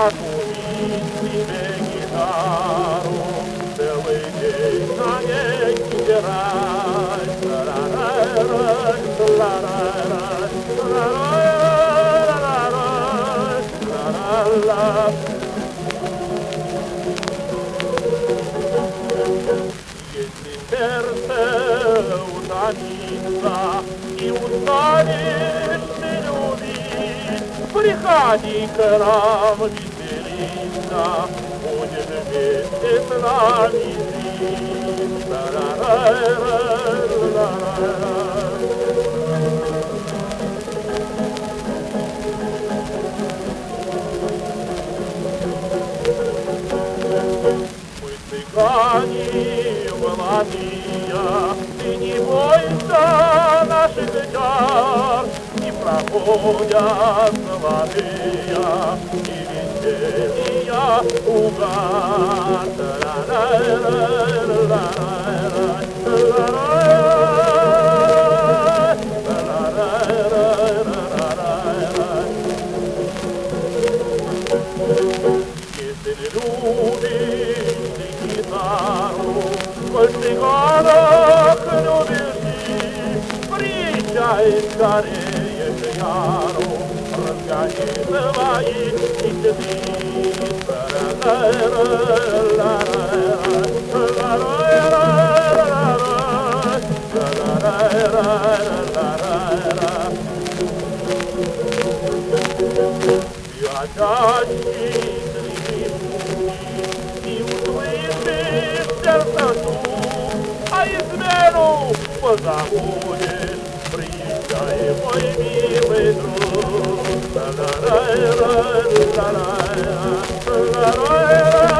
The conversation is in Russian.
купить себе гитару, целый день на ней играть. Если сердце утомится и устанешь ты любить, приходи к нам веселиться, будешь вместе с нами жить. Мы цыгане молодые, ты не бойся наших чар, не проходят золотые и веселья угар. Если любишь ты гитару, в цыганах любишь ты, приезжай скорее к Яру, разгони свои мечты. Чаще и услышишь сердце стук, а измену позабудешь, приезжай, мой милый друг.